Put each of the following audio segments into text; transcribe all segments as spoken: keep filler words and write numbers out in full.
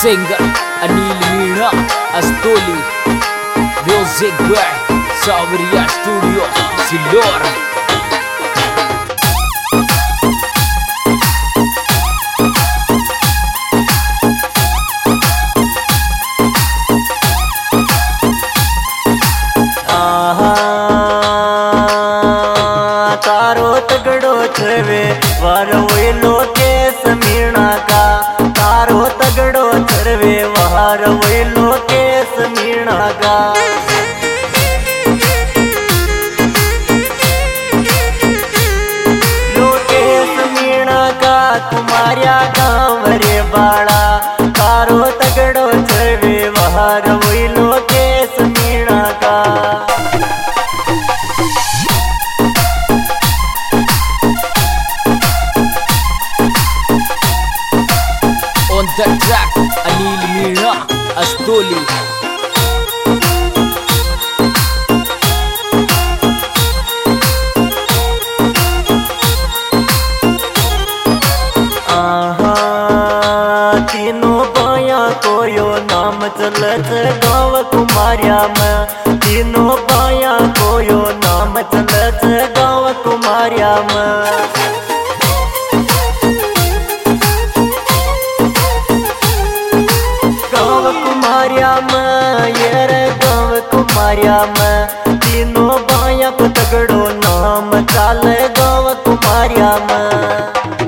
Singer Anil Meena Astoli, Music by Sabriya Studio Silor. तारो तगड़ो छवे वारो वेलो के समीना का, तारो तगड़ो छवे वारो वेलो के समीना का। लोके समीना का तुम्हारा गाँव रे बाड़ा, तारो तगड़ो छवे वारो वेलो के समीना का। On the track, Anil Meena Astoli. आहा तीनों बाया कोयो नाम चलत गाँव कुमारिया में, तीनों बाया कोयो नाम चलत गाँव कुमारिया में। गाँव कुमारिया में ये रे गाँव कुमारिया में, तीनों बाया को तगड़ो नाम चाले गाँव कुमारिया में।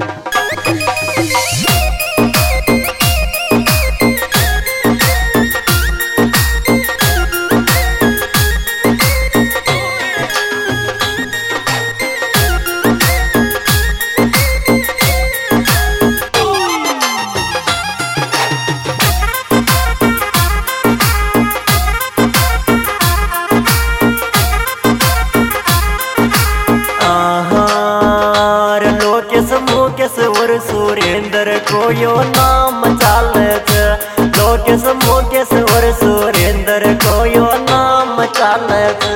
लोकेश और सुरेंद्र को यो नाम चालत, लोकेश मुकेश और सुरेंद्र को यो नाम चालत।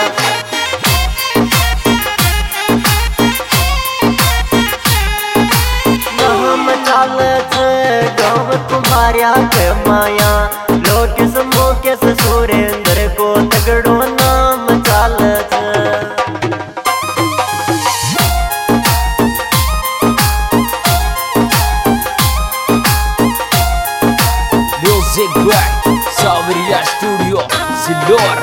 नाम चालत गाँव कुमारिया के माया, लोकेश मुकेश सुरेंद्र को तगड़ो नाम चालत। Music by Sabriya Studio Silor.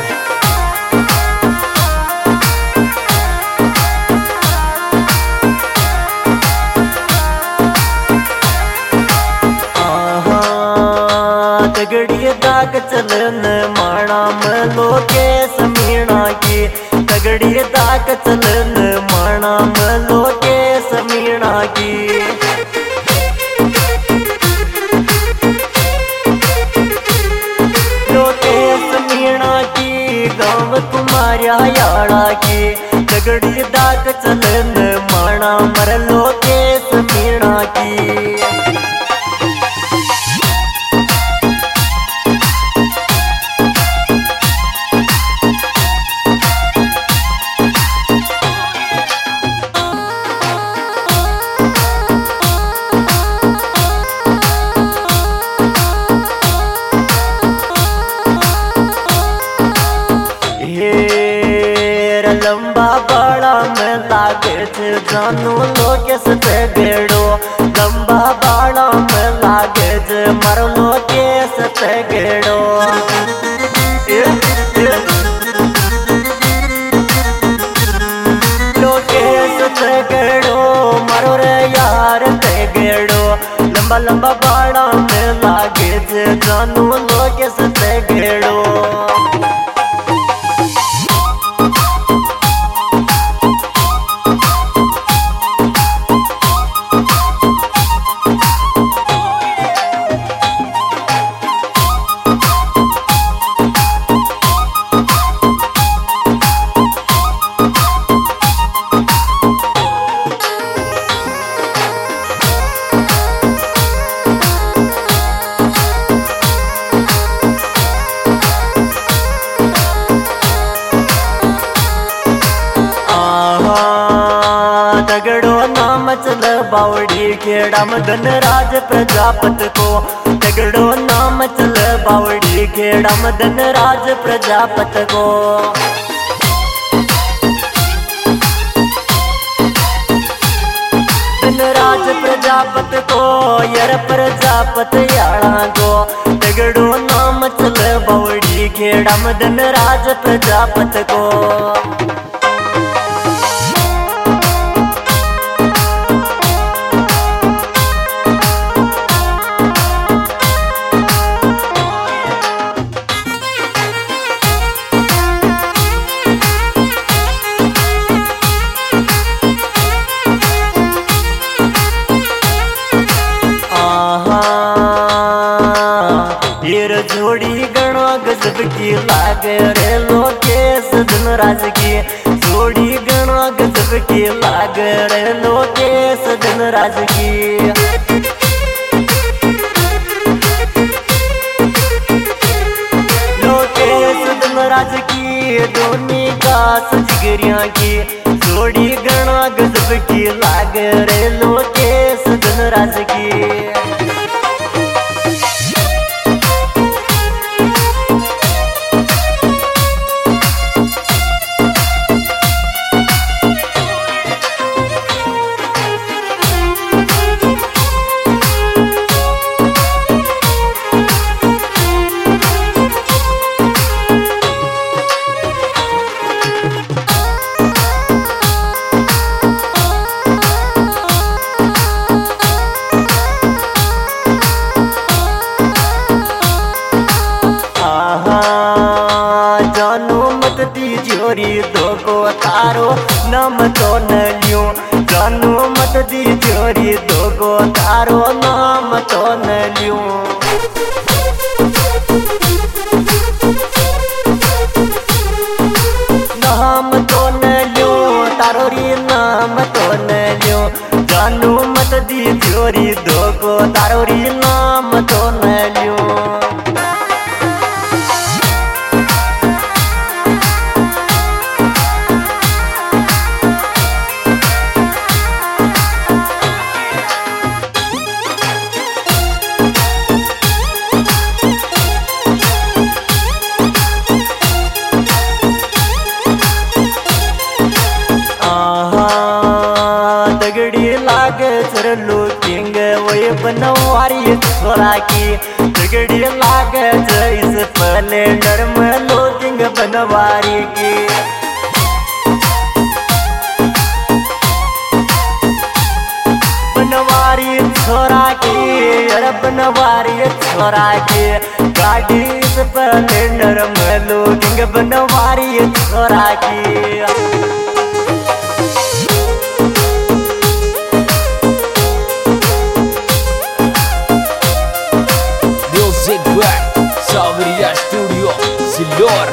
तगड़ी दाग चलन माणा में लोकेश मीणा की, तगड़ी दाग चलन माणा में लोकेश मीणा की। लोकेश मीणा की गाँव कुमारिया याड़ा की, तगड़ी दाग चलन माणा मर लोकेश मीणा की। लंबा बाड़ा में लागे थे जानू लोकेश तगड़ो, लंबा बाड़ा में लागे थे मर लोकेश तगड़ो। लोकेश तगड़ो मरो रे यार तगड़ो, लंबा लंबा बाड़ा में लागे थे जानू लोकेश तगड़ो। खेड़ा में धनराज प्रजापत को तगड़ो नाम चल बावड़ी खेड़ा में धनराज प्रजापत को। धनराज प्रजापत को यर प्रजापत याड़ा को तगड़ो नाम चल बावड़ी खेड़ा में धनराज प्रजापत को। जोड़ी गणो गजब की लागे रे लोकेश धनराज की जोड़ी गणो गजब की लागे रे लोकेश धनराज की। लोकेश धनराज की दोनी का सजगरिया की जोड़ी गणो गजब की लागे रे लोकेश धनराज की। जोरी दो को तारो नाम तो न लियो जानू मत दी जोरी दो को तारो नाम तो न लियो। नाम तो न लियो तारो री नाम तो न लियो जानू मत दी जोरी दो को तारो री नाम तो न लियो। लुकिंग वही बनवारी छोरा की तगड़ी लाग इस प्लेंडर में लुकिंग बनवारी की। बनवारी छोरा की अरे बनवारी छोरा की गाड़ी इस प्लेंडर में लुकिंग बनवारी छोरा की। Saveria Studio Zilor।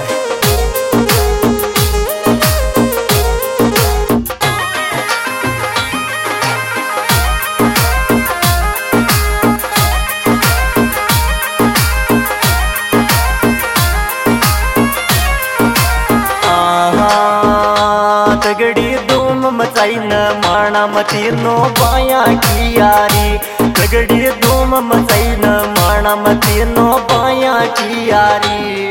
तगड़ी धूम मचाई न माना मती नो बाया की यारी तगड़ी धूम मचाई न माना मती नो बाया की यारी।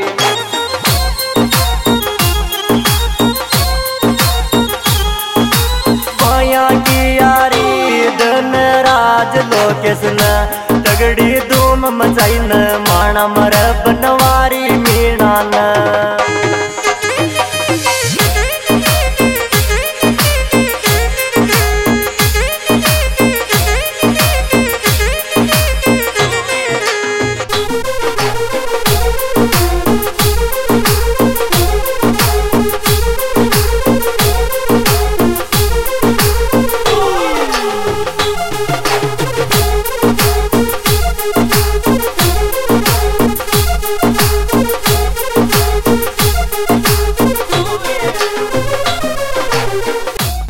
बाया की यारी धनराज लोकेश न तगड़ी धूम मचाई न माना मर बनवारी मीणा न।